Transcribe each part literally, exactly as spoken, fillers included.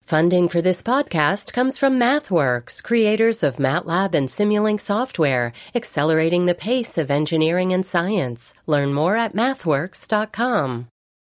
Funding for this podcast comes from MathWorks, creators of MATLAB and Simulink software, accelerating the pace of engineering and science. Learn more at mathworks dot com.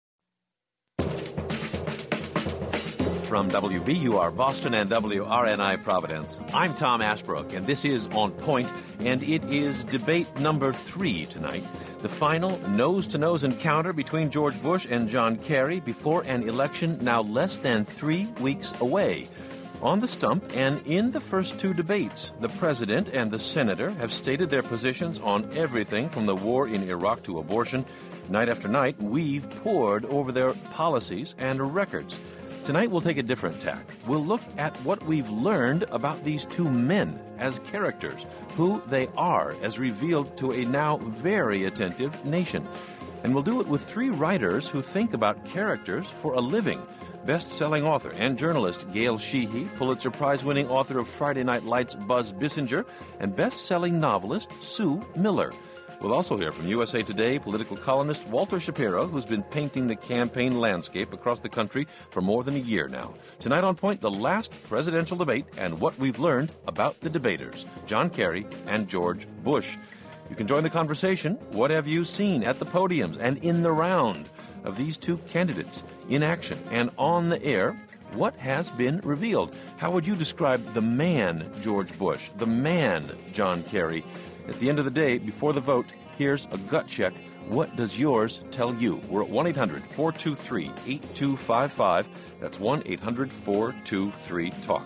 From W B U R Boston and W R N I Providence, I'm Tom Ashbrook, and this is On Point, and it is debate number three tonight. The final nose-to-nose encounter between George Bush and John Kerry before an election now less than three weeks away. On the stump and in the first two debates, the president and the senator have stated their positions on everything from the war in Iraq to abortion. Night after night, we've pored over their policies and records. Tonight we'll take a different tack. We'll look at what we've learned about these two men as characters, who they are as revealed to a now very attentive nation. And we'll do it with three writers who think about characters for a living. Best-selling author and journalist Gail Sheehy, Pulitzer Prize-winning author of Friday Night Lights' Buzz Bissinger, and best-selling novelist Sue Miller. We'll also hear from U S A Today political columnist Walter Shapiro, who's been painting the campaign landscape across the country for more than a year now. Tonight on Point, the last presidential debate and what we've learned about the debaters, John Kerry and George Bush. You can join the conversation. What have you seen at the podiums and in the round of these two candidates in action and on the air? What has been revealed? How would you describe the man, George Bush, the man, John Kerry? At the end of the day, before the vote, here's a gut check. What does yours tell you? We're at one eight hundred four two three eight two five five. That's one eight hundred four two three talk.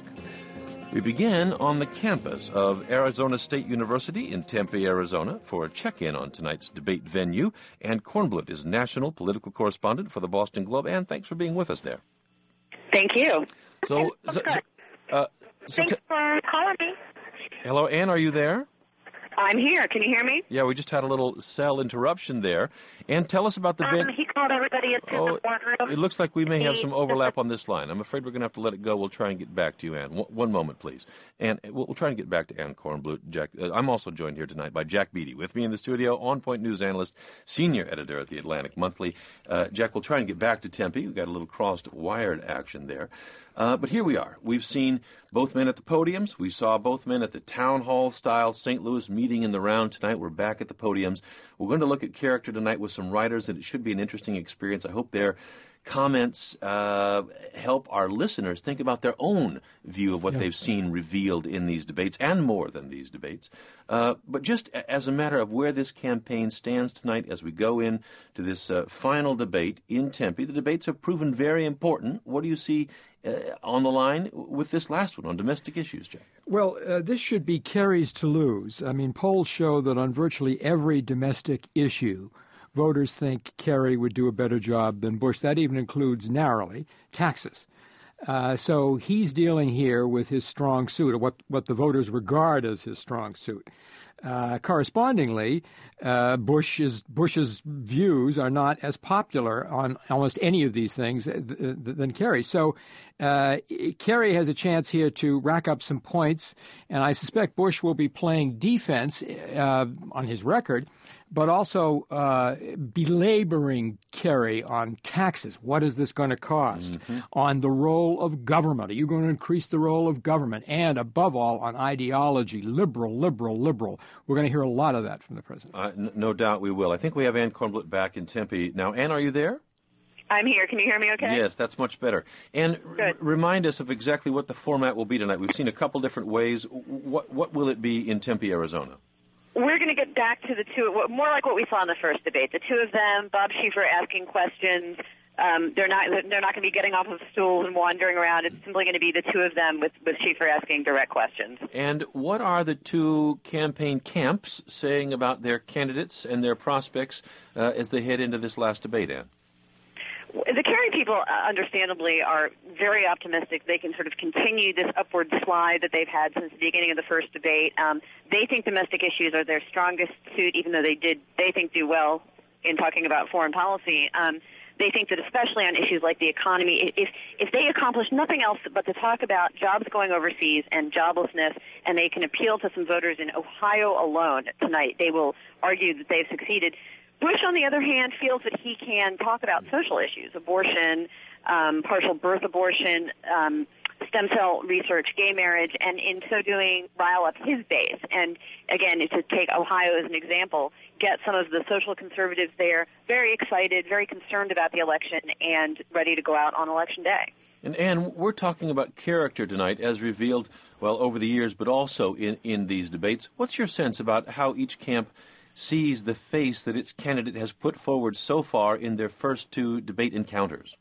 We begin on the campus of Arizona State University in Tempe, Arizona, for a check-in on tonight's debate venue. Ann Kornblut is national political correspondent for the Boston Globe. Ann, thanks for being with us there. Thank you. So, so, so, uh, so Thanks t- for calling me. Hello, Ann, are you there? I'm here. Can you hear me? Yeah, we just had a little cell interruption there. And tell us about the... Um, ven- he called everybody into oh, the boardroom. It looks like we may have some overlap on this line. I'm afraid we're going to have to let it go. We'll try and get back to you, Ann. W- one moment, please. And we'll, we'll try and get back to Ann Kornblut. Jack, uh, I'm also joined here tonight by Jack Beatty. With me in the studio, On Point news analyst, senior editor at the Atlantic Monthly. Uh, Jack, we'll try and get back to Tempe. We've got a little crossed wired action there. Uh, but here we are. We've seen both men at the podiums. We saw both men at the town hall-style Saint Louis meeting in the round. Tonight we're back at the podiums. We're going to look at character tonight with some writers, and it should be an interesting experience. I hope their comments uh, help our listeners think about their own view of what yeah. they've seen revealed in these debates, and more than these debates. Uh, but just as a matter of where this campaign stands tonight as we go in to this uh, final debate in Tempe, the debates have proven very important. What do you see Uh, on the line with this last one on domestic issues, Jack? Well, uh, this should be Kerry's to lose. I mean, polls show that on virtually every domestic issue, voters think Kerry would do a better job than Bush. That even includes, narrowly, taxes. Uh, so he's dealing here with his strong suit, or what, what the voters regard as his strong suit. Uh, correspondingly, uh, Bush's, Bush's views are not as popular on almost any of these things th- th- than Kerry. So uh, Kerry has a chance here to rack up some points, and I suspect Bush will be playing defense uh, on his record, but also uh, belaboring Kerry on taxes. What is this going to cost? Mm-hmm. On the role of government. Are you going to increase the role of government? And above all, on ideology, liberal, liberal, liberal. We're going to hear a lot of that from the president. Uh, n- no doubt we will. I think we have Ann Kornblut back in Tempe. Now, Ann, are you there? I'm here. Can you hear me okay? Yes, that's much better. And r- remind us of exactly what the format will be tonight. We've seen a couple different ways. What, what will it be in Tempe, Arizona? We're going to get back to the two, more like what we saw in the first debate. The two of them, Bob Schieffer asking questions. Um, they're not they're not going to be getting off of stools and wandering around. It's simply going to be the two of them with, with Schieffer asking direct questions. And what are the two campaign camps saying about their candidates and their prospects uh, as they head into this last debate, Ann? The Kerry people, uh, understandably, are very optimistic. They can sort of continue this upward slide that they've had since the beginning of the first debate. Um, they think domestic issues are their strongest suit, even though they did, they think, do well in talking about foreign policy. Um, they think that especially on issues like the economy, if if they accomplish nothing else but to talk about jobs going overseas and joblessness, and they can appeal to some voters in Ohio alone tonight, they will argue that they've succeeded. Bush, on the other hand, feels that he can talk about social issues, abortion, um, partial birth abortion, um, stem cell research, gay marriage, and in so doing, rile up his base. And again, to take Ohio as an example, get some of the social conservatives there very excited, very concerned about the election, and ready to go out on Election Day. And Ann, we're talking about character tonight, as revealed, well, over the years, but also in, in these debates. What's your sense about how each camp sees the face that its candidate has put forward so far in their first two debate encounters?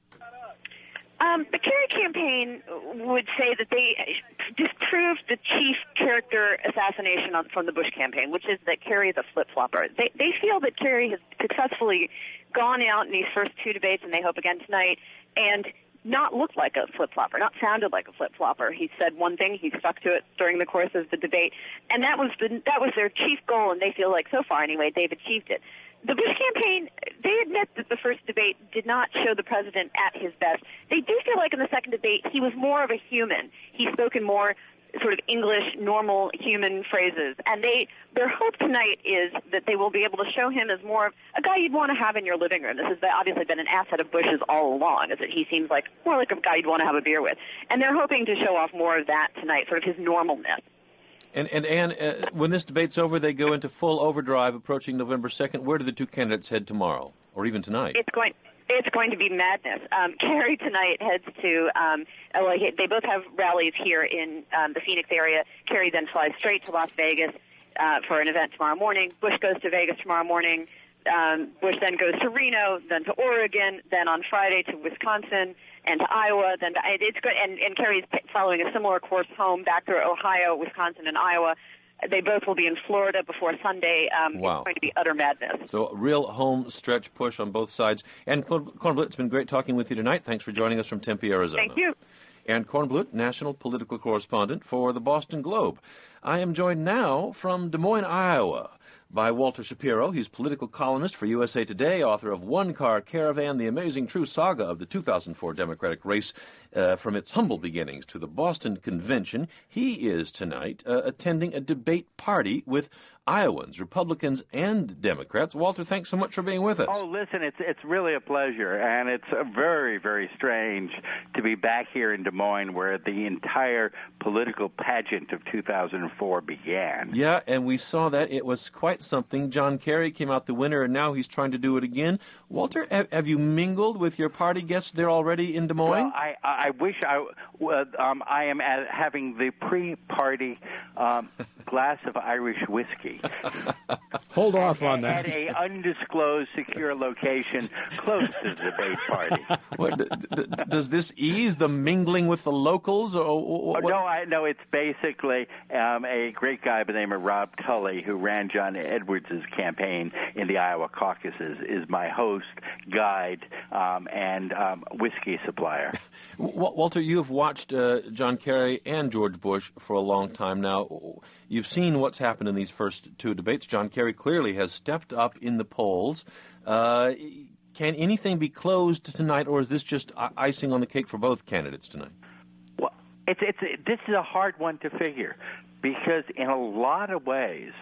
Um, the Kerry campaign would say that they disproved the chief character assassination on, from the Bush campaign, which is that Kerry is a flip-flopper. They, they feel that Kerry has successfully gone out in these first two debates, and they hope again tonight, and not looked like a flip-flopper, not sounded like a flip-flopper. He said one thing, he stuck to it during the course of the debate, and that was the, that was their chief goal, and they feel like so far anyway they've achieved it. The Bush campaign, they admit that the first debate did not show the president at his best. They do feel like in the second debate he was more of a human. He spoke in more sort of English, normal human phrases. And they their hope tonight is that they will be able to show him as more of a guy you'd want to have in your living room. This has obviously been an asset of Bush's all along, is that he seems like more like a guy you'd want to have a beer with. And they're hoping to show off more of that tonight, sort of his normalness. And, and Ann, uh, when this debate's over, they go into full overdrive approaching November second. Where do the two candidates head tomorrow, or even tonight? It's going It's going to be madness. Um, Kerry tonight heads to, um, well, he, they both have rallies here in um, the Phoenix area. Kerry then flies straight to Las Vegas uh, for an event tomorrow morning. Bush goes to Vegas tomorrow morning. Um, Bush then goes to Reno, then to Oregon, then on Friday to Wisconsin and to Iowa. Then to, it's good, and, and Kerry's following a similar course home back through Ohio, Wisconsin, and Iowa. They both will be in Florida before Sunday. Um, wow. It's going to be utter madness. So a real home stretch push on both sides. And Kornblut, it's been great talking with you tonight. Thanks for joining us from Tempe, Arizona. Thank you. And Kornblut, national political correspondent for the Boston Globe. I am joined now from Des Moines, Iowa, by Walter Shapiro. He's political columnist for U S A Today, author of One Car Caravan, the amazing true saga of the two thousand four Democratic race uh, from its humble beginnings to the Boston Convention. He is tonight uh, attending a debate party with Iowans, Republicans, and Democrats. Walter, thanks so much for being with us. Oh, listen, it's it's really a pleasure, and it's uh, very, very strange to be back here in Des Moines where the entire political pageant of two thousand four began. Yeah, and we saw that. It was quite something. John Kerry came out the winner, and now he's trying to do it again. Walter, have, have you mingled with your party guests there already in Des Moines? Well, I, I wish I uh, um, I am at having the pre-party um, glass of Irish whiskey. Hold off on that. At a undisclosed secure location close to the debate party. What, d- d- does this ease the mingling with the locals? Or what? No, I no. It's basically um, a great guy by the name of Rob Tully, who ran John Edwards' campaign in the Iowa caucuses, is my host, guide, um, and um, whiskey supplier. Walter, you have watched uh, John Kerry and George Bush for a long time now. You've seen what's happened in these first two debates. John Kerry clearly has stepped up in the polls. Uh, can anything be closed tonight, or is this just icing on the cake for both candidates tonight? Well, it's it's this is a hard one to figure because in a lot of ways,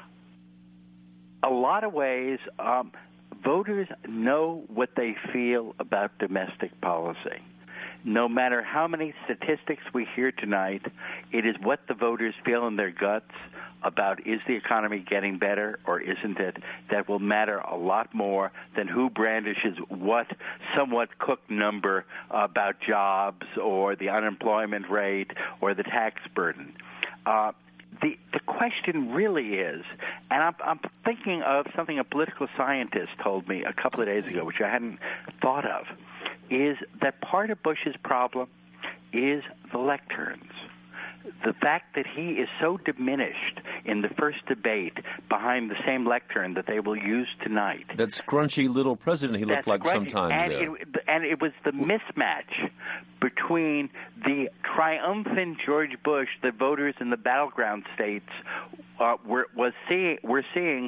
a lot of ways, um, voters know what they feel about domestic policy. No matter how many statistics we hear tonight, it is what the voters feel in their guts about is the economy getting better or isn't it that will matter a lot more than who brandishes what somewhat cooked number about jobs or the unemployment rate or the tax burden. Uh, The the question really is, and I'm, I'm thinking of something a political scientist told me a couple of days ago, which I hadn't thought of, is that part of Bush's problem is the lecterns. The fact that he is so diminished in the first debate behind the same lectern that they will use tonight. That scrunchy little president he looked That's like scrunchy. sometimes and there. It, and it was the mismatch between the triumphant George Bush that voters in the battleground states uh, were was seeing were seeing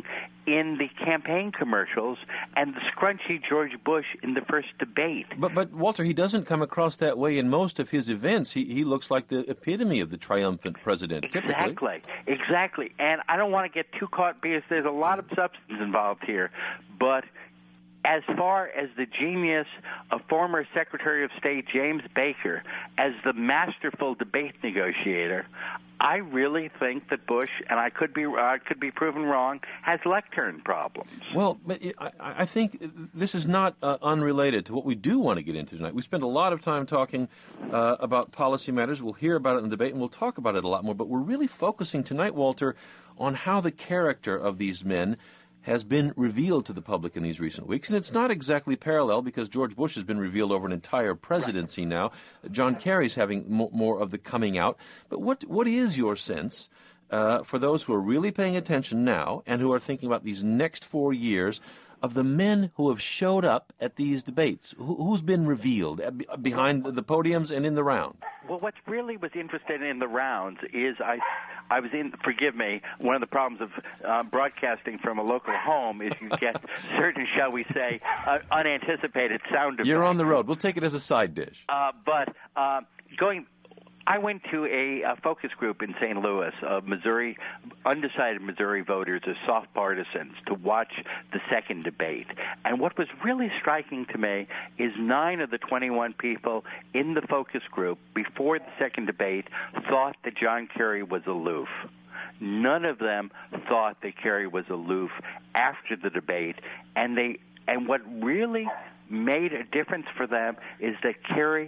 in the campaign commercials and the scrunchy George Bush in the first debate. But, but Walter, he doesn't come across that way in most of his events. He he looks like the epitome of the triumphant president, typically. Exactly, exactly. And I don't want to get too caught because there's a lot of substance involved here. But as far as the genius of former Secretary of State James Baker as the masterful debate negotiator, I really think that Bush, and I could be uh, could be proven wrong, has lectern problems. Well, but I, I think this is not uh, unrelated to what we do want to get into tonight. We spend a lot of time talking uh, about policy matters. We'll hear about it in the debate, and we'll talk about it a lot more. But we're really focusing tonight, Walter, on how the character of these men has been revealed to the public in these recent weeks. And it's not exactly parallel because George Bush has been revealed over an entire presidency now. John Kerry's having mo- more of the coming out. But what what is your sense uh, for those who are really paying attention now and who are thinking about these next four years of the men who have showed up at these debates? Who, who's been revealed behind the podiums and in the round? Well, what really was interesting in the rounds is I, I was in. Forgive me. One of the problems of uh, broadcasting from a local home is you get certain, shall we say, uh, unanticipated sound effects. You're on the road. We'll take it as a side dish. Uh, but uh, going. I went to a, a focus group in Saint Louis of Missouri, undecided Missouri voters as soft partisans to watch the second debate. And what was really striking to me is nine of the twenty-one people in the focus group before the second debate thought that John Kerry was aloof. None of them thought that Kerry was aloof after the debate. And they and what really made a difference for them is that Kerry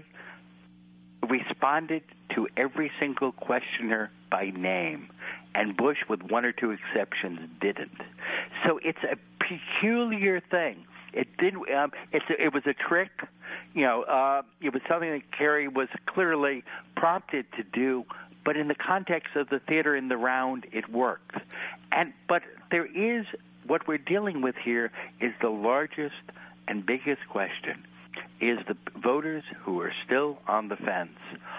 responded to every single questioner by name, and Bush, with one or two exceptions, didn't. So it's a peculiar thing. It did. Um, it's a, it was a trick. You know, uh, it was something that Kerry was clearly prompted to do. But in the context of the theater in the round, it worked. And but there is what we're dealing with here is the largest and biggest question. Is the voters who are still on the fence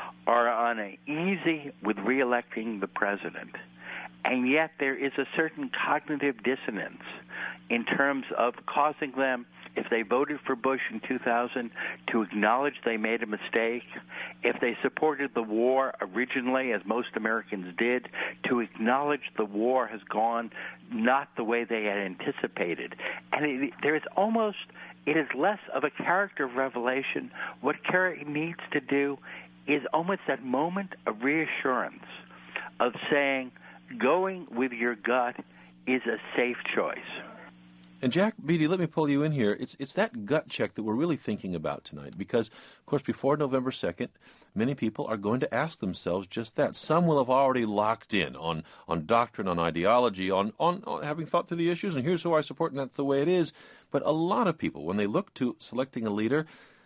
are uneasy with reelecting the president, and yet there is a certain cognitive dissonance in terms of causing them, if they voted for Bush in two thousand, to acknowledge they made a mistake, if they supported the war originally, as most Americans did, to acknowledge the war has gone not the way they had anticipated. And it, there is almost... It is less of a character revelation. What Kerry needs to do is almost that moment of reassurance of saying going with your gut is a safe choice. And Jack Beatty, let me pull you in here. It's it's that gut check that we're really thinking about tonight because, of course, before November second, many people are going to ask themselves just that. Some will have already locked in on, on doctrine, on ideology, on, on, on having thought through the issues, and here's who I support, and that's the way it is. But a lot of people, when they look to selecting a leader,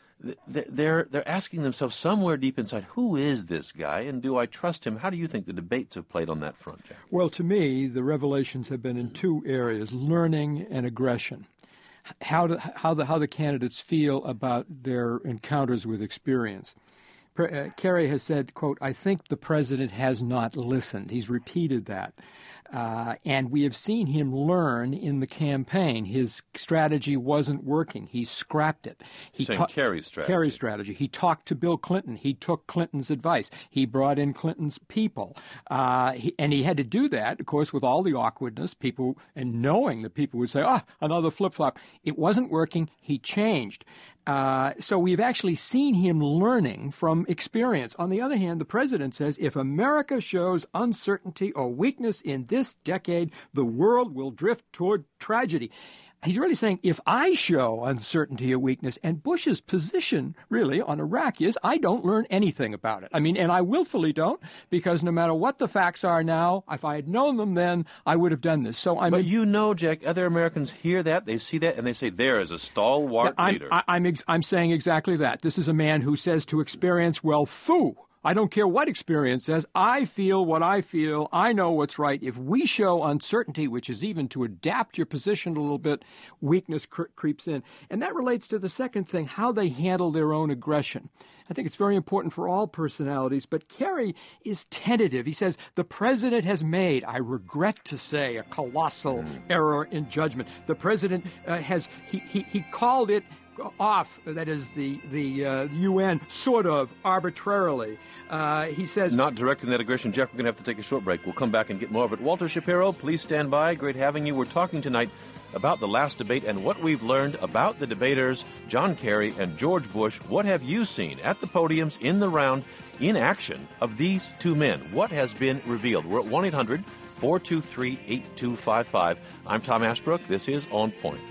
they're they're asking themselves somewhere deep inside, who is this guy, and do I trust him? How do you think the debates have played on that front, Jack? Well, to me, the revelations have been in two areas, learning and aggression. How, to, how, the, how the candidates feel about their encounters with experience. Uh, Kerry has said, quote, I think the president has not listened. He's repeated that. Uh, and we have seen him learn in the campaign. His strategy wasn't working. He scrapped it. He Saying ta- Kerry's strategy. Kerry's strategy. He talked to Bill Clinton. He took Clinton's advice. He brought in Clinton's people. Uh, he, and he had to do that, of course, with all the awkwardness, people, and knowing that people would say, ah, another flip-flop. It wasn't working. He changed. Uh, so we've actually seen him learning from experience. On the other hand, the president says, if America shows uncertainty or weakness in this decade, the world will drift toward tragedy. He's really saying, if I show uncertainty or weakness, and Bush's position, really, on Iraq is, I don't learn anything about it. I mean, and I willfully don't, because no matter what the facts are now, if I had known them then, I would have done this. So I'm. But you know, Jack, other Americans hear that, they see that, and they say, there is a stalwart I'm, leader. I, I'm, ex- I'm saying exactly that. This is a man who says to experience, well, phoo. I don't care what experience says. I feel what I feel. I know what's right. If we show uncertainty, which is even to adapt your position a little bit, weakness cre- creeps in. And that relates to the second thing, how they handle their own aggression. I think it's very important for all personalities, but Kerry is tentative. He says, the president has made, I regret to say, a colossal error in judgment. The president uh, has, he, he, he called it off, that is the, the uh, U N, sort of arbitrarily. Uh, he says... Not directing that aggression. Jeff, we're going to have to take a short break. We'll come back and get more of it. Walter Shapiro, please stand by. Great having you. We're talking tonight about the last debate and what we've learned about the debaters, John Kerry and George Bush. What have you seen at the podiums, in the round, in action of these two men? What has been revealed? We're at one eight hundred four two three eight two five five. I'm Tom Ashbrook. This is On Point.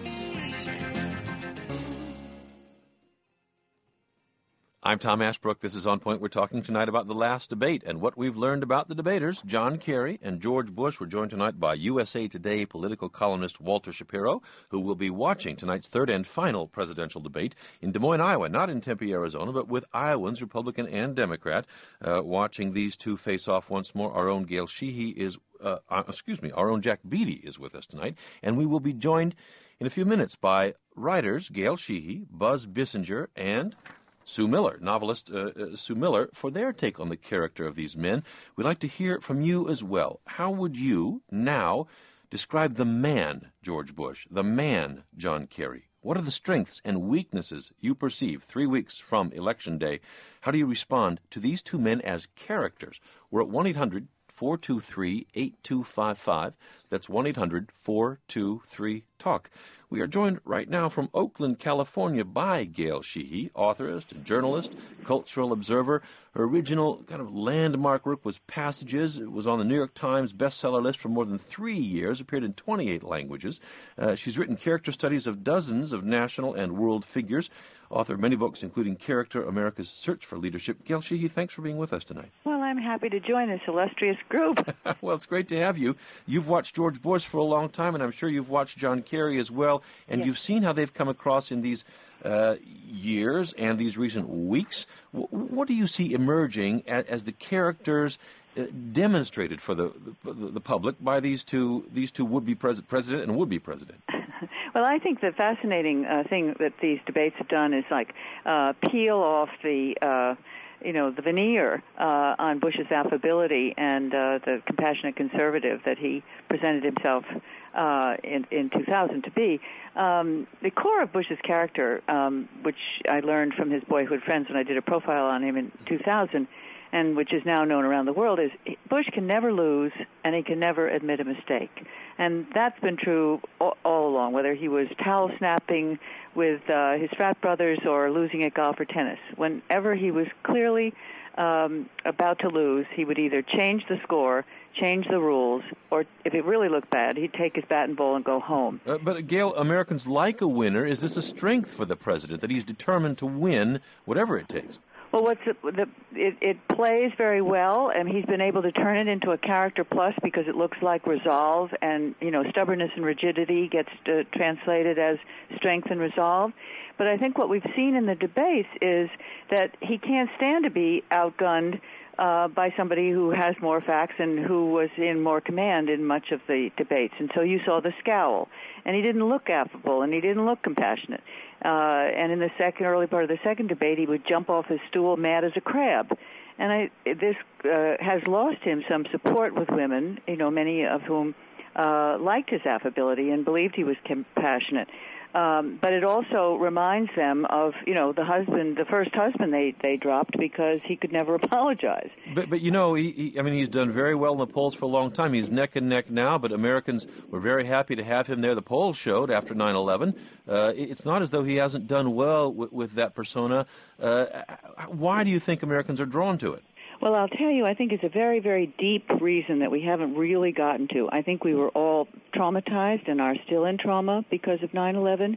I'm Tom Ashbrook. This is On Point. We're talking tonight about the last debate and what we've learned about the debaters, John Kerry and George Bush. We're joined tonight by U S A Today political columnist Walter Shapiro, who will be watching tonight's third and final presidential debate in Des Moines, Iowa, not in Tempe, Arizona, but with Iowans, Republican and Democrat, uh, watching these two face off once more. Our own Gail Sheehy is, uh, uh, excuse me, our own Jack Beatty is with us tonight, and we will be joined in a few minutes by writers Gail Sheehy, Buzz Bissinger, and Sue Miller, novelist uh, uh, Sue Miller, for their take on the character of these men. We'd like to hear from you as well. How would you now describe the man, George Bush, the man, John Kerry? What are the strengths and weaknesses you perceive three weeks from Election Day? How do you respond to these two men as characters? We're at one eight hundred four two three eight two five five. That's one eight hundred four two three talk. We are joined right now from Oakland, California by Gail Sheehy, authorist, journalist, cultural observer. Her original kind of landmark work was Passages. It was on the New York Times bestseller list for more than three years, appeared in twenty-eight languages. Uh, she's written character studies of dozens of national and world figures, author of many books, including Character, America's Search for Leadership. Gail Sheehy, thanks for being with us tonight. Well, I'm happy to join this illustrious group. Well, it's great to have you. You've watched George Bush for a long time, and I'm sure you've watched John Kerry as well, and yes. You've seen how they've come across in these uh, years and these recent weeks. W- what do you see emerging as, as the characters uh, demonstrated for the, the the public by these two these two would-be pres- president and would-be president? Well, I think the fascinating uh, thing that these debates have done is like uh, peel off the uh, you know, the veneer uh, on Bush's affability and uh, the compassionate conservative that he presented himself uh, in, in two thousand to be. Um, the core of Bush's character, um, which I learned from his boyhood friends when I did a profile on him in two thousand, and which is now known around the world, is Bush can never lose and he can never admit a mistake. And that's been true all, all along, whether he was towel snapping with uh, his frat brothers or losing at golf or tennis. Whenever he was clearly um, about to lose, he would either change the score, change the rules, or if it really looked bad, he'd take his bat and ball and go home. Uh, but, Gail, Americans like a winner. Is this a strength for the president, that he's determined to win whatever it takes? Well, what's the, the, it, it plays very well, and he's been able to turn it into a character plus because it looks like resolve, and you know, stubbornness and rigidity gets uh, translated as strength and resolve. But I think what we've seen in the debates is that he can't stand to be outgunned uh, by somebody who has more facts and who was in more command in much of the debates. And so you saw the scowl, and he didn't look affable, and he didn't look compassionate. Uh, and in the second, early part of the second debate, he would jump off his stool mad as a crab. And I, this uh, has lost him some support with women, you know, many of whom uh, liked his affability and believed he was compassionate. Um, but it also reminds them of, you know, the husband, the first husband they, they dropped because he could never apologize. But, but you know, he, he, I mean, he's done very well in the polls for a long time. He's neck and neck now, but Americans were very happy to have him there. The polls showed after nine eleven. Uh, it's not as though he hasn't done well with, with that persona. Uh, why do you think Americans are drawn to it? Well, I'll tell you, I think it's a very, very deep reason that we haven't really gotten to. I think we were all traumatized and are still in trauma because of nine eleven.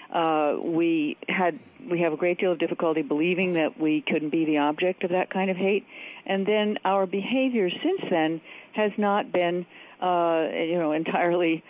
Uh, we had we have a great deal of difficulty believing that we couldn't be the object of that kind of hate, and then our behavior since then has not been, uh, you know, entirely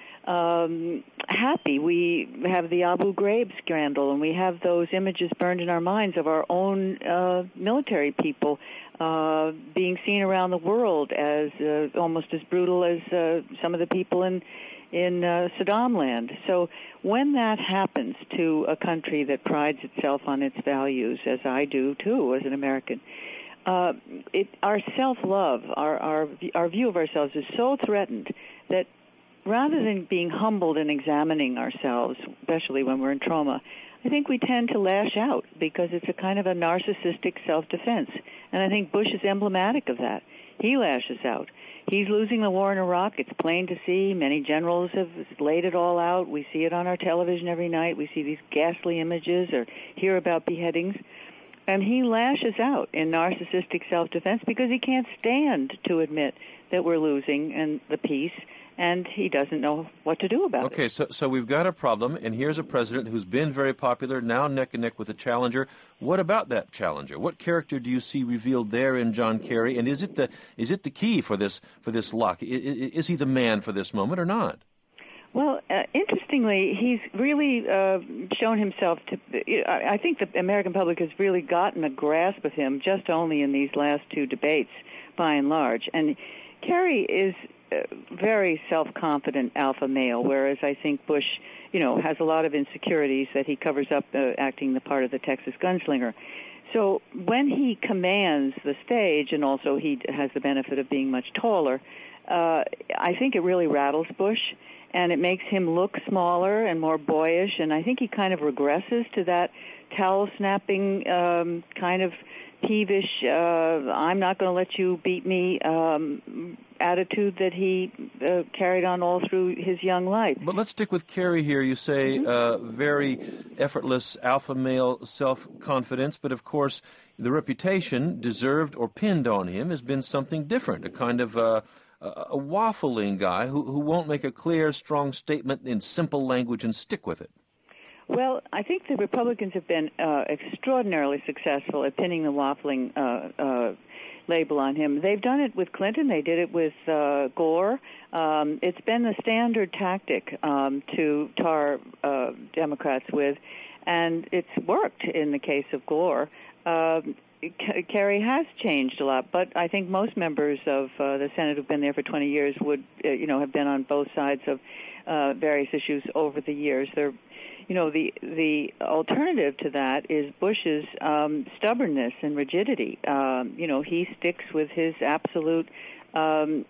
um, happy. We have the Abu Ghraib scandal, and we have those images burned in our minds of our own uh, military people uh, being seen around the world as uh, almost as brutal as uh, some of the people in in uh, Saddam land. So when that happens to a country that prides itself on its values, as I do too as an American, uh, it, our self-love, our, our our view of ourselves is so threatened that rather than being humbled and examining ourselves, especially when we're in trauma, I think we tend to lash out because it's a kind of a narcissistic self-defense. And I think Bush is emblematic of that. He lashes out. He's losing the war in Iraq. It's plain to see. Many generals have laid it all out. We see it on our television every night. We see these ghastly images or hear about beheadings. And he lashes out in narcissistic self-defense because he can't stand to admit that we're losing and the peace, and he doesn't know what to do about okay, it. Okay, so so we've got a problem, and here's a president who's been very popular, now neck and neck with a challenger. What about that challenger? What character do you see revealed there in John Kerry, and is it the is it the key for this for this luck? Is, is he the man for this moment or not? Well, uh, interestingly, he's really uh, shown himself to. I think the American public has really gotten a grasp of him just only in these last two debates, by and large. And Kerry is a very self-confident alpha male, whereas I think Bush, you know, has a lot of insecurities that he covers up, uh, acting the part of the Texas gunslinger. So when he commands the stage, and also he has the benefit of being much taller, uh, I think it really rattles Bush. And it makes him look smaller and more boyish, and I think he kind of regresses to that towel-snapping um, kind of peevish, uh, I'm not going to let you beat me um, attitude that he uh, carried on all through his young life. But let's stick with Kerry here. You say mm-hmm. uh, very effortless alpha male self-confidence, but of course the reputation, deserved or pinned on him, has been something different, a kind of... Uh, a waffling guy who, who won't make a clear, strong statement in simple language and stick with it. Well, I think the Republicans have been uh, extraordinarily successful at pinning the waffling uh, uh, label on him. They've done it with Clinton. They did it with uh, Gore. Um, it's been the standard tactic um, to tar uh, Democrats with, and it's worked in the case of Gore. Uh, Kerry has changed a lot, but I think most members of uh, the Senate who've been there for twenty years would, uh, you know, have been on both sides of uh, various issues over the years. They're, you know, the the alternative to that is Bush's um, stubbornness and rigidity. Um, you know, he sticks with his absolute um,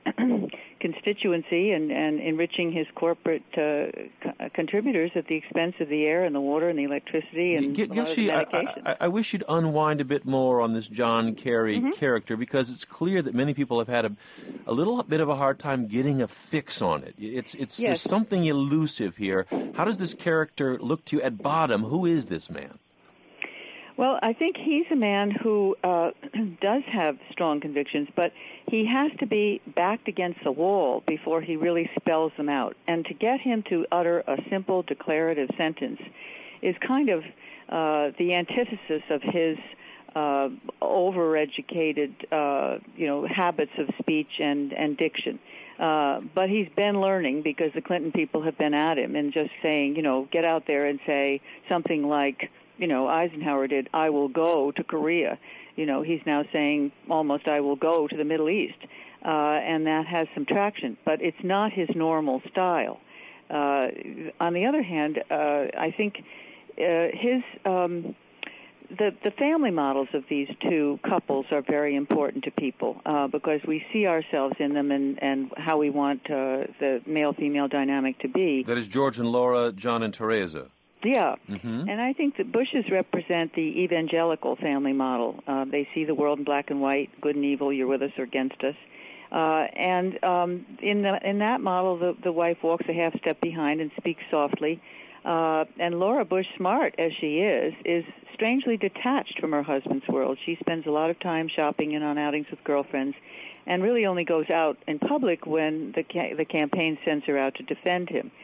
constituency and, and enriching his corporate uh, co- contributors at the expense of the air and the water and the electricity and G- a lot of the medication. I, I, I wish you'd unwind a bit more on this John Kerry mm-hmm. character, because it's clear that many people have had a, a little bit of a hard time getting a fix on it. It's it's yes. There's something elusive here. How does this character look to you at bottom? Who is this man? Well, I think he's a man who uh, does have strong convictions, but he has to be backed against the wall before he really spells them out. And to get him to utter a simple declarative sentence is kind of uh, the antithesis of his uh, overeducated, uh, you know, habits of speech and, and diction. Uh, but he's been learning because the Clinton people have been at him and just saying, you know, get out there and say something like, you know, Eisenhower did, I will go to Korea. You know, he's now saying almost, I will go to the Middle East. Uh, and that has some traction. But it's not his normal style. Uh, on the other hand, uh, I think uh, his... Um, The, the family models of these two couples are very important to people uh, because we see ourselves in them and, and how we want uh, the male-female dynamic to be. That is George and Laura, John and Teresa. Yeah, mm-hmm. and I think that Bushes represent the evangelical family model. Uh, they see the world in black and white, good and evil, you're with us or against us. Uh, and um, in, the, in that model, the, the wife walks a half step behind and speaks softly. Uh, and Laura Bush, smart as she is, is strangely detached from her husband's world. She spends a lot of time shopping and on outings with girlfriends and really only goes out in public when the ca- the campaign sends her out to defend him.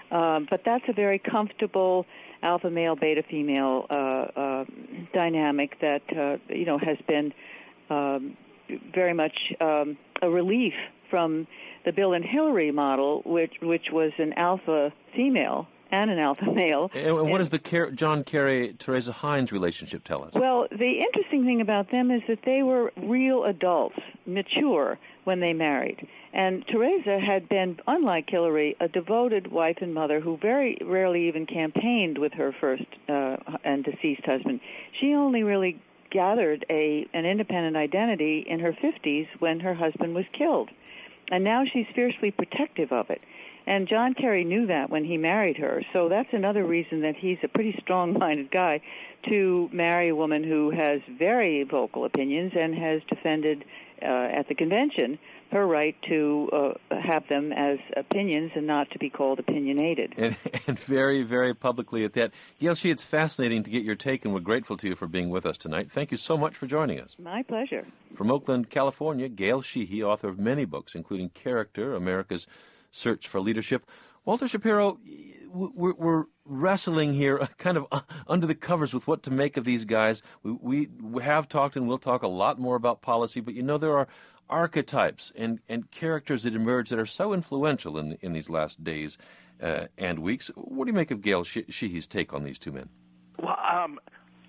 Um, but that's a very comfortable alpha male, beta female uh, uh, dynamic that uh, you know has been um, very much um, a relief from the Bill and Hillary model, which which was an alpha female and an alpha male. And what and, does the Ker- John Kerry, Teresa Heinz relationship tell us? Well, the interesting thing about them is that they were real adults, mature, when they married. And Teresa had been, unlike Hillary, a devoted wife and mother who very rarely even campaigned with her first uh, and deceased husband. She only really gathered a an independent identity in her fifties when her husband was killed. And now she's fiercely protective of it. And John Kerry knew that when he married her, so that's another reason that he's a pretty strong-minded guy to marry a woman who has very vocal opinions and has defended uh, at the convention her right to uh, have them as opinions and not to be called opinionated. And, and very, very publicly at that. Gail Sheehy, it's fascinating to get your take, and we're grateful to you for being with us tonight. Thank you so much for joining us. My pleasure. From Oakland, California, Gail Sheehy, author of many books, including Character, America's Search for Leadership. Walter Shapiro, we're, we're wrestling here kind of under the covers with what to make of these guys. We, we have talked and we'll talk a lot more about policy, but you know there are archetypes and, and characters that emerge that are so influential in, in these last days uh, and weeks. What do you make of Gail Sheehy's take on these two men? Well, um,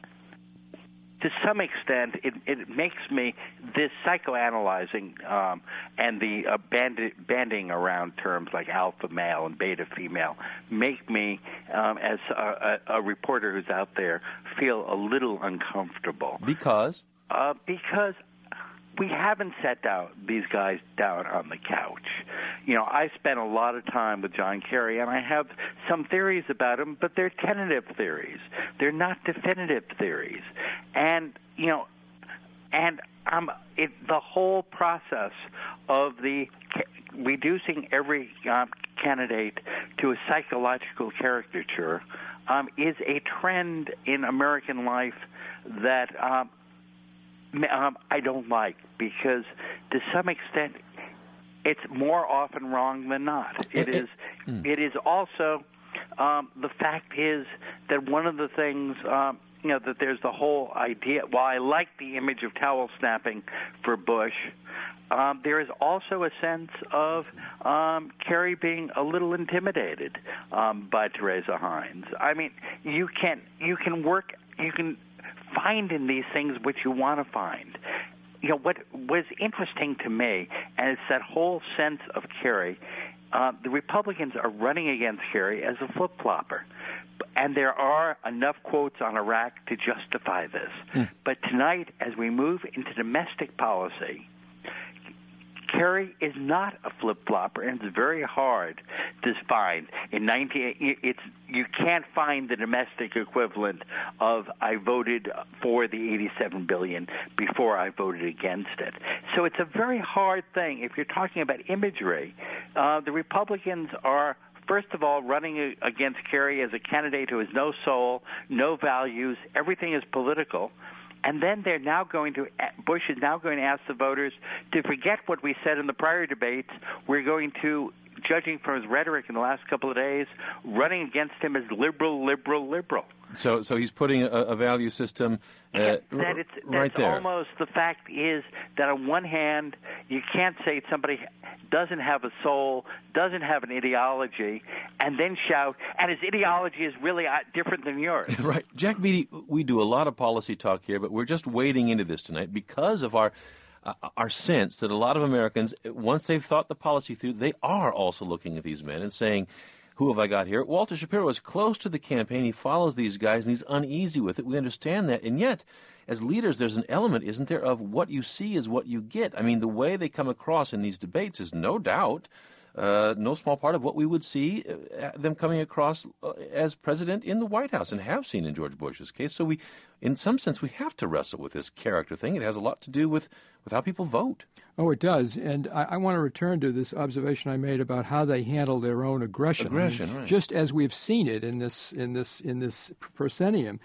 to some extent, it, it makes me, this psychoanalyzing um, and the uh, bandi- banding around terms like alpha male and beta female make me, um, as a, a, a reporter who's out there, feel a little uncomfortable. Because? Uh, because we haven't sat down these guys down on the couch. You know, I spent a lot of time with John Kerry, and I have some theories about him, but they're tentative theories. They're not definitive theories. And, you know, and um, it, the whole process of the ca- reducing every um, candidate to a psychological caricature um, is a trend in American life that um, Um, I don't like, because to some extent it's more often wrong than not. It is. It is also um, the fact is that one of the things um, you know that there's the whole idea. While I like the image of towel snapping for Bush, um, there is also a sense of um, Kerry being a little intimidated um, by Teresa Heinz. I mean, you can you can work you can. find in these things what you want to find. You know, what was interesting to me, and it's that whole sense of Kerry, uh, the Republicans are running against Kerry as a flip-flopper. And there are enough quotes on Iraq to justify this. Mm. But tonight, as we move into domestic policy, Kerry is not a flip-flopper, and it's very hard to find. In nineteen, it's you can't find the domestic equivalent of I voted for the eighty-seven billion dollars before I voted against it. So it's a very hard thing. If you're talking about imagery, uh, the Republicans are, first of all, running against Kerry as a candidate who has no soul, no values, everything is political. And then they're now going to, Bush is now going to ask the voters to forget what we said in the prior debates. We're going to, judging from his rhetoric in the last couple of days, running against him as liberal, liberal, liberal. So, so he's putting a, a value system uh, yeah, that it's, right that's there. Almost the fact is that on one hand, you can't say somebody doesn't have a soul, doesn't have an ideology, and then shout, and his ideology is really different than yours. Right. Jack Beatty, we do a lot of policy talk here, but we're just wading into this tonight because of our uh, our sense that a lot of Americans, once they've thought the policy through, they are also looking at these men and saying, who have I got here? Walter Shapiro is close to the campaign. He follows these guys, and he's uneasy with it. We understand that. And yet, as leaders, there's an element, isn't there, of what you see is what you get. I mean, the way they come across in these debates is no doubt uh, no small part of what we would see uh, them coming across uh, as president in the White House and have seen in George Bush's case. So we, in some sense, we have to wrestle with this character thing. It has a lot to do with, with how people vote. Oh, it does. And I, I want to return to this observation I made about how they handle their own aggression. Aggression, I mean, right. Just as we've seen it in this in this in this proscenium.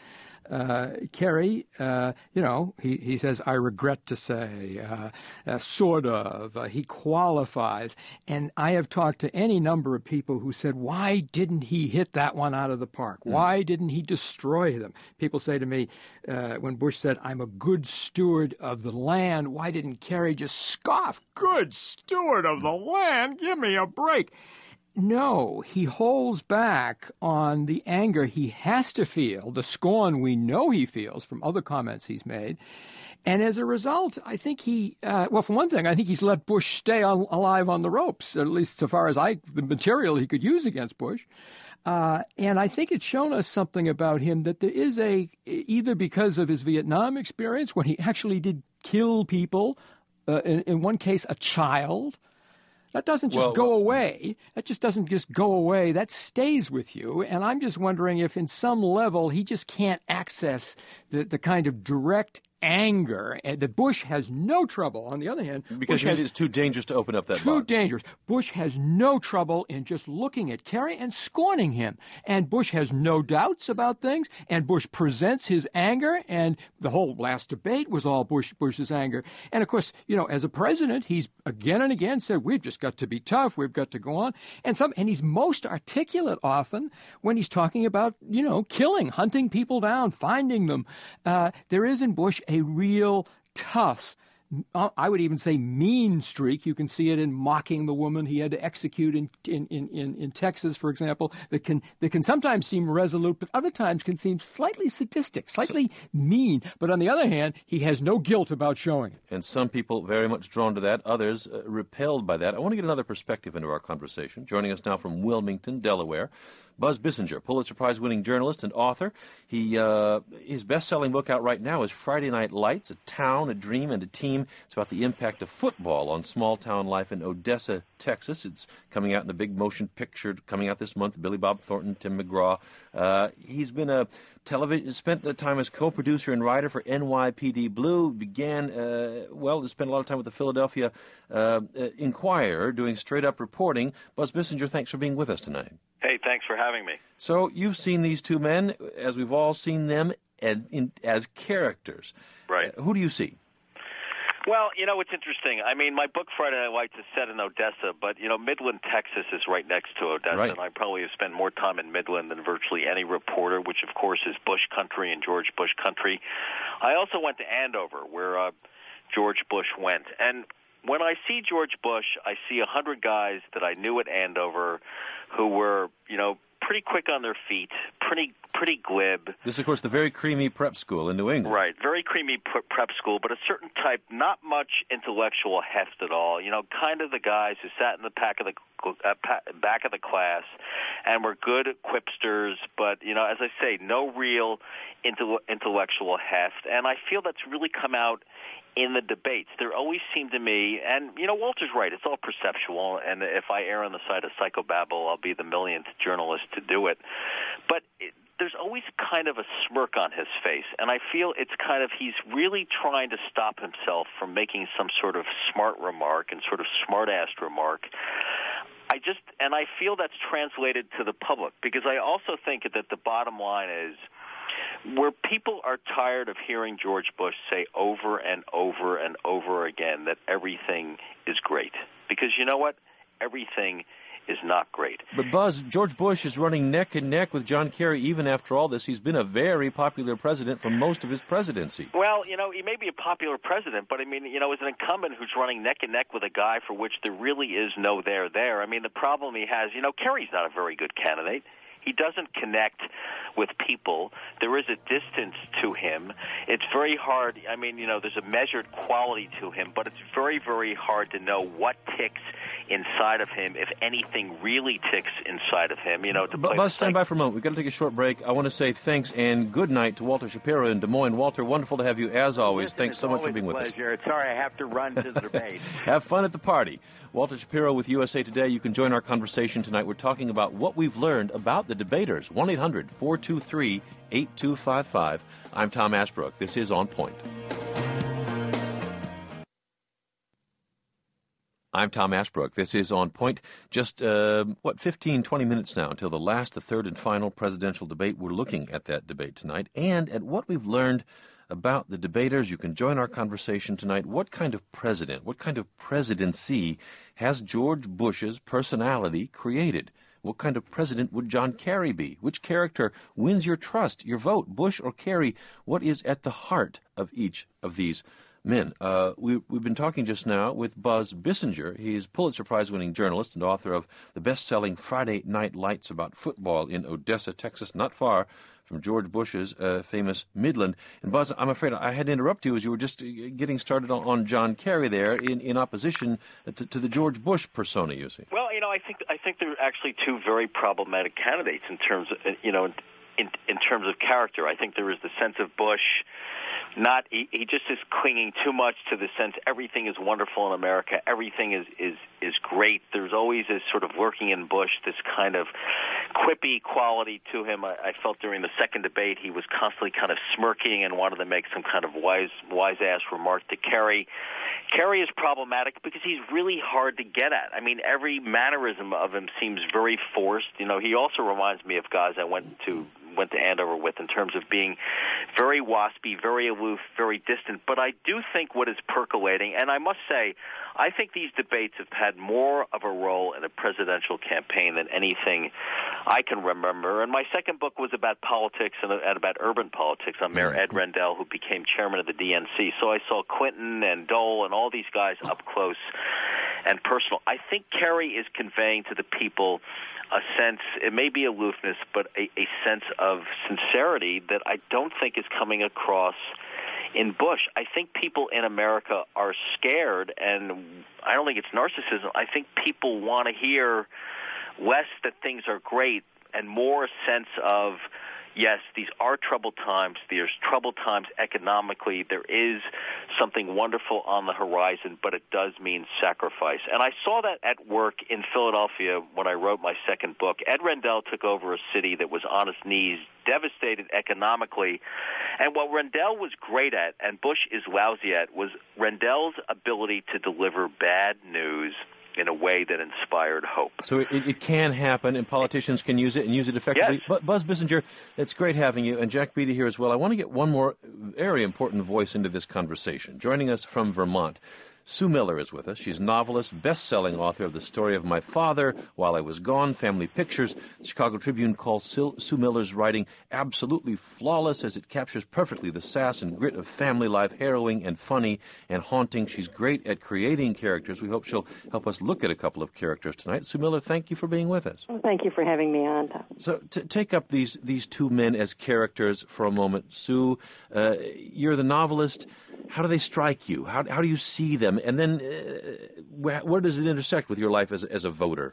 Uh, Kerry, uh, you know, he, he says, I regret to say, uh, uh, sort of, uh, he qualifies. And I have talked to any number of people who said, why didn't he hit that one out of the park? Mm. Why didn't he destroy them? People say to me, uh, when Bush said, I'm a good steward of the land, why didn't Kerry just scoff? Good steward of the land? Give me a break. No, he holds back on the anger he has to feel, the scorn we know he feels from other comments he's made. And as a result, I think he, uh, well, for one thing, I think he's let Bush stay on, alive on the ropes, at least so far as I, the material he could use against Bush. Uh, and I think it's shown us something about him that there is a, either because of his Vietnam experience, when he actually did kill people, uh, in, in one case, a child. That doesn't just well, go well, away. That just doesn't just go away. That stays with you. And I'm just wondering if in some level he just can't access the, the kind of direct anger that Bush has no trouble. On the other hand, because Bush it is too dangerous to open up that too box. dangerous. Bush has no trouble in just looking at Kerry and scorning him. And Bush has no doubts about things. And Bush presents his anger. And the whole last debate was all Bush Bush's anger. And of course, you know, as a president, he's again and again said, we've just got to be tough. We've got to go on. And some, and he's most articulate often when he's talking about, you know, killing, hunting people down, finding them. Uh, there is in Bush a real tough, I would even say mean streak. You can see it in mocking the woman he had to execute in in, in, in Texas, for example, that can that can sometimes seem resolute, but other times can seem slightly sadistic, slightly mean. But on the other hand, he has no guilt about showing it. And some people very much drawn to that, others uh, repelled by that. I want to get another perspective into our conversation. Joining us now from Wilmington, Delaware, Buzz Bissinger, Pulitzer Prize-winning journalist and author. He uh, his best-selling book out right now is Friday Night Lights, A Town, a Dream, and a Team. It's about the impact of football on small-town life in Odessa, Texas. It's coming out in a big motion picture coming out this month. Billy Bob Thornton, Tim McGraw. Uh, he's been a television, spent the time as co-producer and writer for N Y P D Blue. Began, uh, well, to spend a lot of time with the Philadelphia uh, uh, Inquirer, doing straight-up reporting. Buzz Bissinger, thanks for being with us tonight. Hey, thanks for having me. So you've seen these two men, as we've all seen them, and in, as characters. Right. Uh, who do you see? Well, you know, it's interesting. I mean, my book, Friday Night Lights, is set in Odessa, but, you know, Midland, Texas is right next to Odessa, right. And I probably have spent more time in Midland than virtually any reporter, which, of course, is Bush country and George Bush country. I also went to Andover, where uh, George Bush went. And when I see George Bush, I see a hundred guys that I knew at Andover who were, you know, pretty quick on their feet, pretty pretty glib. This is, of course, the very creamy prep school in New England. Right, very creamy prep school, but a certain type, not much intellectual heft at all. You know, kind of the guys who sat in the back of the uh, back of the class and were good quipsters, but, you know, as I say, no real intellectual heft. And I feel that's really come out in the debates. There always seemed to me, and, you know, Walter's right, it's all perceptual, and if I err on the side of psychobabble, I'll be the millionth journalist to do it. But it, there's always kind of a smirk on his face, and I feel it's kind of, he's really trying to stop himself from making some sort of smart remark and sort of smart-ass remark. I just, and I feel that's translated to the public, because I also think that the bottom line is, where people are tired of hearing George Bush say over and over and over again that everything is great. Because you know what? Everything is not great. But, Buzz, George Bush is running neck and neck with John Kerry even after all this. He's been a very popular president for most of his presidency. Well, you know, he may be a popular president, but, I mean, you know, as an incumbent who's running neck and neck with a guy for which there really is no there there, I mean, the problem he has, you know, Kerry's not a very good candidate. He doesn't connect with people. There is a distance to him. It's very hard. I mean, you know, there's a measured quality to him, but it's very, very hard to know what ticks inside of him, if anything really ticks inside of him. You know, to but, play Buzz, stand by for a moment. We've got to take a short break. I want to say thanks and good night to Walter Shapiro in Des Moines. Walter, wonderful to have you as always. Listen, thanks so much for being with us. It's sorry I have to run to the debate. Have fun at the party. Walter Shapiro with U S A Today. You can join our conversation tonight. We're talking about what we've learned about the debaters. one eight hundred four two three eight two five five. I'm Tom Ashbrook. This is On Point. I'm Tom Ashbrook. This is On Point. Just, uh, what, fifteen, twenty minutes now until the last, the third and final presidential debate. We're looking at that debate tonight and at what we've learned about the debaters. You can join our conversation tonight. What kind of president, what kind of presidency has George Bush's personality created? What kind of president would John Kerry be? Which character wins your trust, your vote, Bush or Kerry? What is at the heart of each of these men? Uh, we, we've been talking just now with Buzz Bissinger. He's Pulitzer Prize-winning journalist and author of the best-selling Friday Night Lights about football in Odessa, Texas, not far from George Bush's uh, famous Midland. And Buzz, I'm afraid I had to interrupt you as you were just getting started on, on John Kerry there in, in opposition to, to the George Bush persona, you see. Well, you know, I think I think they're actually two very problematic candidates in terms of, you know, in in terms of character. I think there is the sense of Bush. Not he, he just is clinging too much to the sense everything is wonderful in America, everything is, is, is great. There's always this sort of lurking in Bush, this kind of quippy quality to him. I, I felt during the second debate he was constantly kind of smirking and wanted to make some kind of wise wise ass remark to Kerry. Kerry is problematic because he's really hard to get at. I mean, every mannerism of him seems very forced. You know, he also reminds me of guys I went to went to Andover with in terms of being very waspy, very aloof, very distant. But I do think what is percolating, and I must say, I think these debates have had more of a role in a presidential campaign than anything I can remember. And my second book was about politics and, and about urban politics. I'm Mayor Ed Rendell, who became chairman of the D N C. So I saw Clinton and Dole and all these guys up close and personal. I think Kerry is conveying to the people a sense, it may be aloofness, but a, a sense of sincerity that I don't think is coming across in Bush. I think people in America are scared, and I don't think it's narcissism. I think people want to hear less that things are great and more a sense of, yes, these are troubled times. There's troubled times economically. There is something wonderful on the horizon, but it does mean sacrifice. And I saw that at work in Philadelphia when I wrote my second book. Ed Rendell took over a city that was on its knees, devastated economically. And what Rendell was great at, and Bush is lousy at, was Rendell's ability to deliver bad news in a way that inspired hope. So it, it can happen, and politicians can use it and use it effectively. Yes. But Buzz Bissinger, it's great having you, and Jack Beatty here as well. I want to get one more very important voice into this conversation. Joining us from Vermont, Sue Miller is with us. She's a novelist, best-selling author of The Story of My Father, While I Was Gone, Family Pictures. The Chicago Tribune calls Sue Miller's writing absolutely flawless as it captures perfectly the sass and grit of family life, harrowing and funny and haunting. She's great at creating characters. We hope she'll help us look at a couple of characters tonight. Sue Miller, thank you for being with us. Well, thank you for having me on, Tom. So to take up these, these two men as characters for a moment. Sue, uh, you're the novelist. How do they strike you? How, how do you see them? And then uh, where, where does it intersect with your life as, as a voter?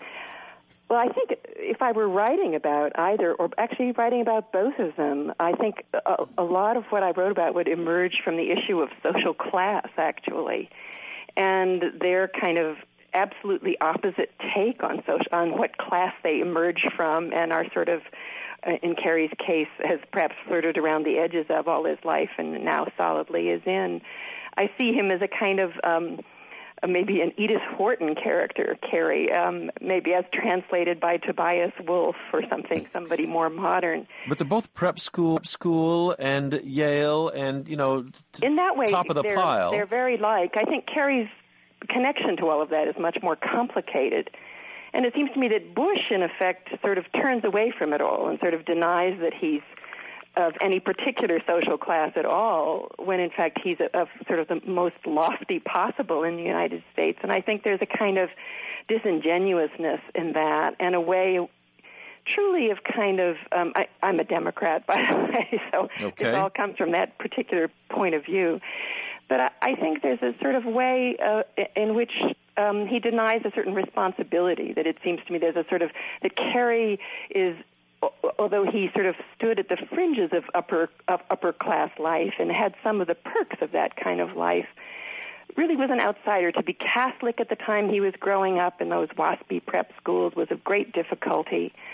Well, I think if I were writing about either, or actually writing about both of them, I think a, a lot of what I wrote about would emerge from the issue of social class, actually, and their kind of absolutely opposite take on social, on what class they emerge from and are sort of, in Kerry's case, has perhaps flirted around the edges of all his life and now solidly is in. I see him as a kind of um, maybe an Edith Wharton character, Kerry, um, maybe as translated by Tobias Wolff or something, somebody more modern. But they're both prep school, school and Yale, and you know, t- in that way, top of the they're, pile. They're very like. I think Kerry's connection to all of that is much more complicated. And it seems to me that Bush, in effect, sort of turns away from it all and sort of denies that he's of any particular social class at all, when in fact he's of sort of the most lofty possible in the United States. And I think there's a kind of disingenuousness in that, and a way truly of kind of, um, I, I'm a Democrat, by the way, so okay. It all comes from that particular point of view. But I, I think there's a sort of way uh, in which um, he denies a certain responsibility, that it seems to me there's a sort of, that Kerry is, although he sort of stood at the fringes of upper of upper class life and had some of the perks of that kind of life, really was an outsider. To be Catholic at the time he was growing up in those waspy prep schools was of great difficulty.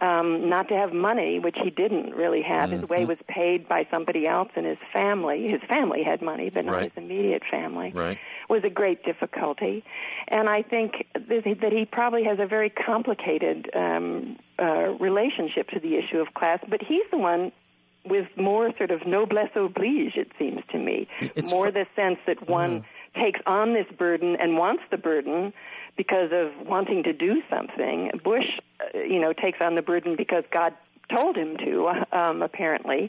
um, not to have money, which he didn't really have. Mm-hmm. His way was paid by somebody else in his family. His family had money, but not right. his immediate family. Right. Was a great difficulty. And I think that he probably has a very complicated um, uh, relationship to the issue of class, but he's the one with more sort of noblesse oblige, it seems to me. It's more fr- the sense that one uh. takes on this burden and wants the burden because of wanting to do something. Bush, uh, you know, takes on the burden because God told him to, um, apparently.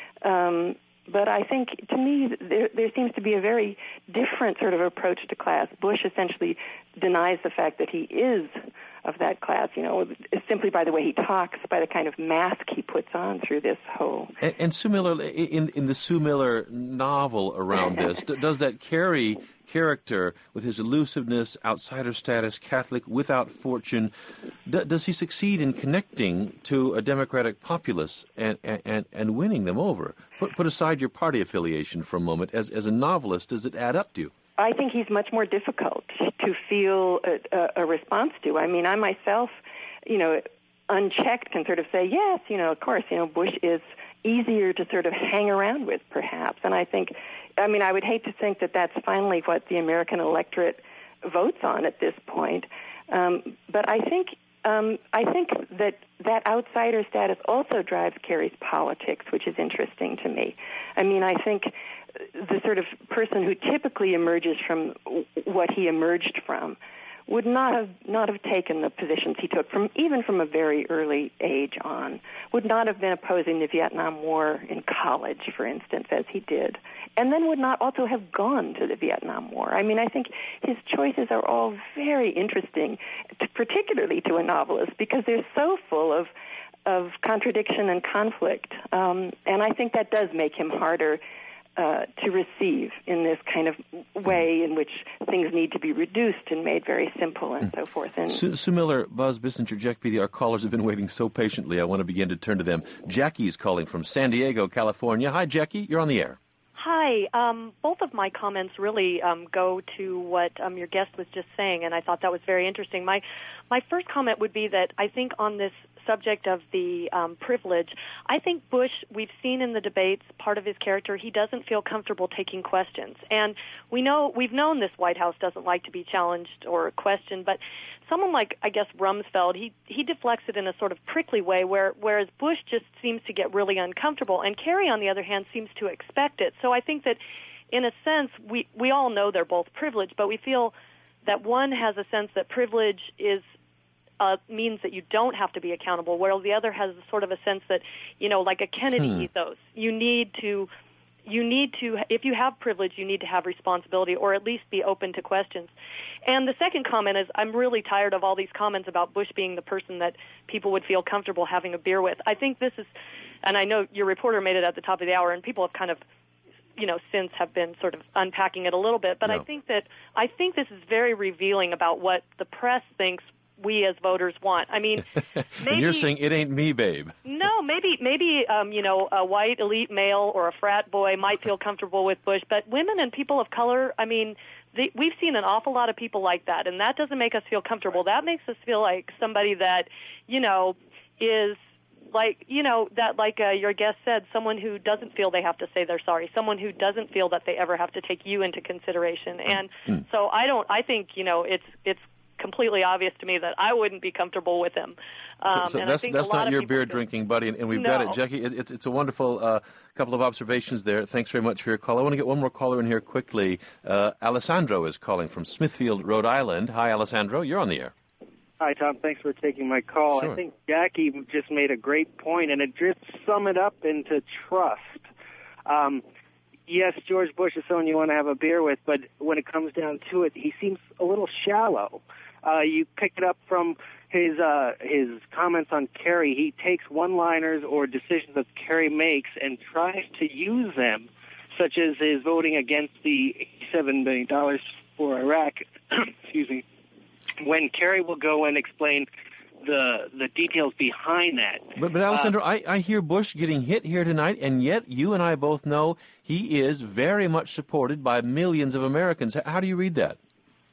Um, but I think, to me, there, there seems to be a very different sort of approach to class. Bush essentially denies the fact that he is of that class, you know, simply by the way he talks, by the kind of mask he puts on through this whole. And, and Sue Miller, in, in the Sue Miller novel around this, does that Carey character, with his elusiveness, outsider status, Catholic, without fortune, d- does he succeed in connecting to a Democratic populace and, and, and winning them over? Put, put aside your party affiliation for a moment. As, as a novelist, does it add up to you? I think he's much more difficult to feel a, a, a response to. I mean, I myself, you know, unchecked can sort of say, yes, you know, of course, you know, Bush is easier to sort of hang around with, perhaps. And I think, I mean, I would hate to think that that's finally what the American electorate votes on at this point. Um, but I think um, I think that that outsider status also drives Kerry's politics, which is interesting to me. I mean, I think the sort of person who typically emerges from what he emerged from would not have not have taken the positions he took from even from a very early age on, would not have been opposing the Vietnam War in college, for instance, as he did, and then would not also have gone to the Vietnam War. I mean, I think his choices are all very interesting, particularly to a novelist, because they're so full of of contradiction and conflict, um, and I think that does make him harder Uh, to receive in this kind of way in which things need to be reduced and made very simple and so forth. And Sue, Sue Miller, Buzz Bissinger, Jack Beatty, our callers have been waiting so patiently. I want to begin to turn to them. Jackie's calling from San Diego, California. Hi, Jackie. You're on the air. Hi. Um, both of my comments really um, go to what um, your guest was just saying, and I thought that was very interesting. My, my first comment would be that I think on this subject of the um, privilege, I think Bush, we've seen in the debates, part of his character, he doesn't feel comfortable taking questions. And we know, we've known this White House doesn't like to be challenged or questioned, but someone like, I guess, Rumsfeld, he, he deflects it in a sort of prickly way, where, whereas Bush just seems to get really uncomfortable. And Kerry, on the other hand, seems to expect it. So I think that, in a sense, we, we all know they're both privileged, but we feel that one has a sense that privilege is Uh, means that you don't have to be accountable, while the other has sort of a sense that, you know, like a Kennedy hmm. ethos, you need to, you need to, if you have privilege, you need to have responsibility, or at least be open to questions. And the second comment is, I'm really tired of all these comments about Bush being the person that people would feel comfortable having a beer with. I think this is, and I know your reporter made it at the top of the hour, and people have kind of, you know, since have been sort of unpacking it a little bit, but no. I think that, I think this is very revealing about what the press thinks we as voters want. I mean, maybe, and you're saying it ain't me, babe. No, maybe, maybe um, you know, a white elite male or a frat boy might feel comfortable with Bush, but women and people of color, I mean, the, we've seen an awful lot of people like that, and that doesn't make us feel comfortable. That makes us feel like somebody that, you know, is like, you know, that like uh, your guest said, someone who doesn't feel they have to say they're sorry, someone who doesn't feel that they ever have to take you into consideration. And mm. so I don't, I think, you know, it's, it's, completely obvious to me that I wouldn't be comfortable with him. Um, so so and that's I think that's a lot not your beer feel, drinking buddy, and, and we've no. got it, Jackie. It, it's it's a wonderful uh, couple of observations there. Thanks very much for your call. I want to get one more caller in here quickly. Uh, Alessandro is calling from Smithfield, Rhode Island. Hi, Alessandro. You're on the air. Hi, Tom. Thanks for taking my call. Sure. I think Jackie just made a great point, and it just sum it up into trust. Um, yes, George Bush is someone you want to have a beer with, but when it comes down to it, he seems a little shallow. Uh, you pick it up from his uh, his comments on Kerry. He takes one-liners or decisions that Kerry makes and tries to use them, such as his voting against the eighty-seven billion dollars for Iraq, excuse me, when Kerry will go and explain the the details behind that. But, but Alessandro, uh, I, I hear Bush getting hit here tonight, and yet you and I both know he is very much supported by millions of Americans. How do you read that?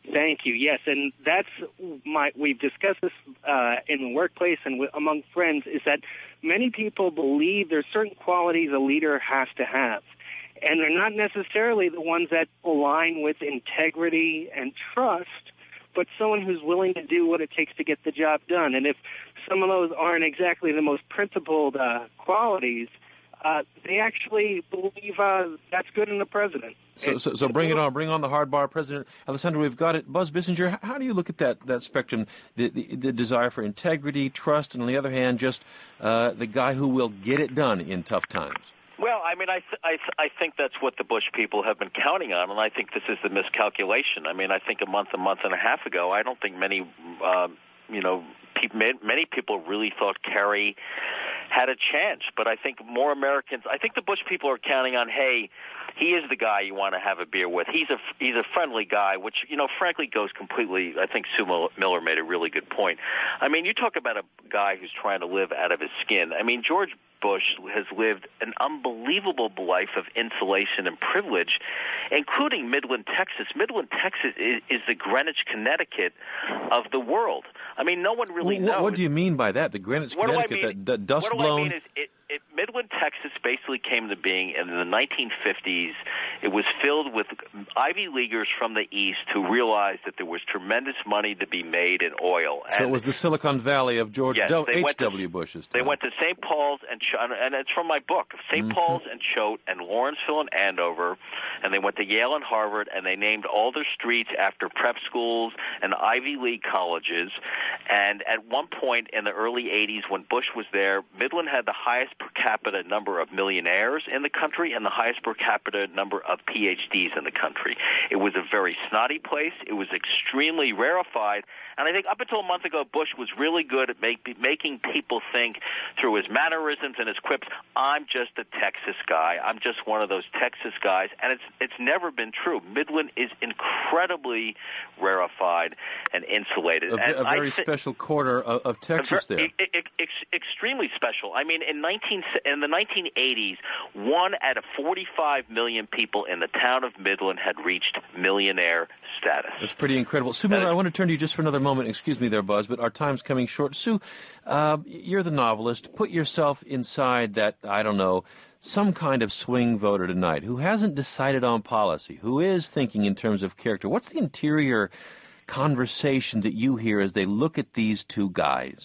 Thank you. Yes, and that's my. We've discussed this uh, in the workplace and w- among friends. Is that many people believe there's certain qualities a leader has to have, and they're not necessarily the ones that align with integrity and trust, but someone who's willing to do what it takes to get the job done. And if some of those aren't exactly the most principled uh, qualities, uh, they actually believe uh, that's good in the president. So, so, so bring it on. Bring on the hard bar, President Alessandro. We've got it. Buzz Bissinger, how do you look at that, that spectrum, the, the, the desire for integrity, trust, and on the other hand, just uh, the guy who will get it done in tough times? Well, I mean, I, th- I, th- I think that's what the Bush people have been counting on, and I think this is the miscalculation. I mean, I think a month, a month and a half ago, I don't think many, uh, you know, pe- many people really thought Kerry had a chance. But I think more Americans, I think the Bush people are counting on, hey, he is the guy you want to have a beer with. He's a he's a friendly guy, which, you know, frankly goes completely. I think Sue Miller made a really good point. I mean, you talk about a guy who's trying to live out of his skin. I mean, George Bush has lived an unbelievable life of insulation and privilege, including Midland, Texas. Midland, Texas is, is the Greenwich, Connecticut of the world. I mean, no one really what, knows. What do you mean by that? The Greenwich, what Connecticut, do I mean? that, that dust what blown? What do I mean is it, it, Midland, Texas basically came to being in the nineteen fifties. It was filled with Ivy Leaguers from the East who realized that there was tremendous money to be made in oil. So and it was the Silicon Valley of George yes, H W Bush's time. They went to Saint Paul's and Ch- and it's from my book, Saint Mm-hmm. Paul's and Choate and Lawrenceville and Andover, and they went to Yale and Harvard, and they named all their streets after prep schools and Ivy League colleges. And at one point in the early eighties, when Bush was there, Midland had the highest per capita number of millionaires in the country and the highest per capita number of P H Ds in the country. It was a very snotty place. It was extremely rarefied. And I think up until a month ago, Bush was really good at make, making people think through his mannerisms and his quips, I'm just a Texas guy. I'm just one of those Texas guys. And it's it's never been true. Midland is incredibly rarefied and insulated. A, and a very th- special quarter of, of Texas very, there. Ex- ex- extremely special. I mean, in nineteen in the nineteen eighties, one out of forty-five million people in the town of Midland had reached millionaire status. That's pretty incredible. Sue Miller, I want to turn to you just for another moment. Excuse me there, Buzz, but our time's coming short. Sue, uh, you're the novelist. Put yourself inside that, I don't know, some kind of swing voter tonight who hasn't decided on policy, who is thinking in terms of character. What's the interior conversation that you hear as they look at these two guys?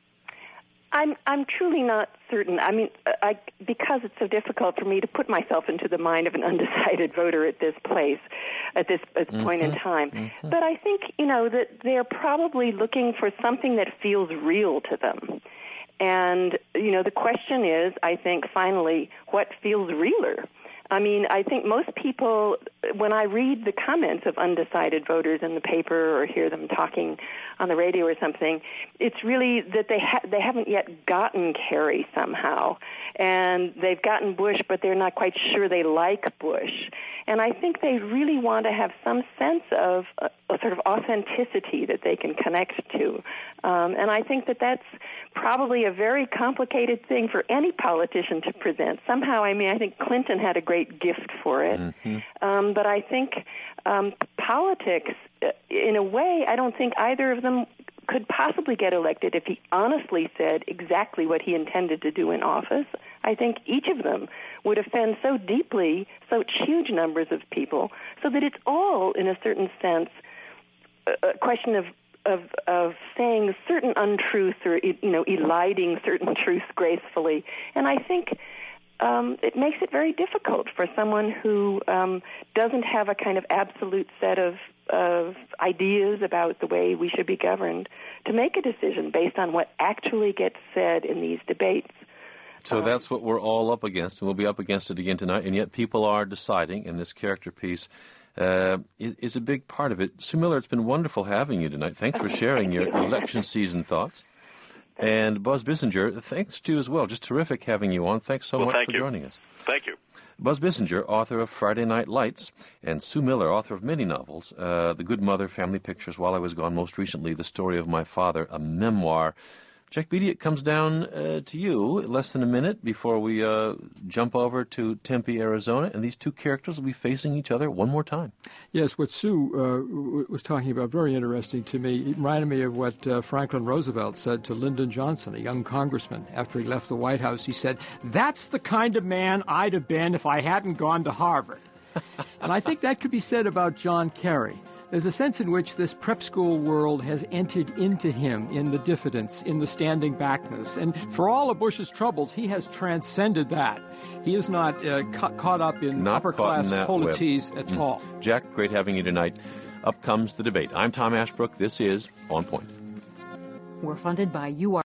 I'm I'm truly not certain. I mean, I, because it's so difficult for me to put myself into the mind of an undecided voter at this place, at this, at this mm-hmm. point in time. Mm-hmm. But I think, you know, that they're probably looking for something that feels real to them. And, you know, the question is, I think, finally, what feels realer? I mean, I think most people, when I read the comments of undecided voters in the paper or hear them talking on the radio or something, it's really that they ha- they haven't yet gotten Kerry somehow. And they've gotten Bush, but they're not quite sure they like Bush. And I think they really want to have some sense of a, a sort of authenticity that they can connect to. Um, and I think that that's probably a very complicated thing for any politician to present. Somehow, I mean, I think Clinton had a great gift for it. Mm-hmm. Um, but I think um, politics, in a way, I don't think either of them could possibly get elected if he honestly said exactly what he intended to do in office. I think each of them would offend so deeply such huge numbers of people, so that it's all, in a certain sense, a question of of of saying certain untruths or, you know, eliding certain truths gracefully. And I think um, it makes it very difficult for someone who um, doesn't have a kind of absolute set of of ideas about the way we should be governed to make a decision based on what actually gets said in these debates. So um, that's what we're all up against, and we'll be up against it again tonight, and yet people are deciding, and this character piece uh, is, is a big part of it. Sue Miller, it's been wonderful having you tonight. Thanks for sharing your election season thoughts. And Buzz Bissinger, thanks to you as well. Just terrific having you on. Thanks so well, much thank for you. joining us. Thank you. Buzz Bissinger, author of Friday Night Lights, and Sue Miller, author of many novels, uh, The Good Mother, Family Pictures, While I Was Gone, most recently, The Story of My Father, a memoir Jack Beatty, it comes down uh, to you less than a minute before we uh, jump over to Tempe, Arizona, and these two characters will be facing each other one more time. Yes, what Sue uh, was talking about, very interesting to me. It reminded me of what uh, Franklin Roosevelt said to Lyndon Johnson, a young congressman, after he left the White House. He said, "That's the kind of man I'd have been if I hadn't gone to Harvard." And I think that could be said about John Kerry. There's a sense in which this prep school world has entered into him in the diffidence, in the standing backness. And for all of Bush's troubles, he has transcended that. He is not uh, ca- caught up in not upper-class polities at mm. all. Jack, great having you tonight. Up comes the debate. I'm Tom Ashbrook. This is On Point. We're funded by U R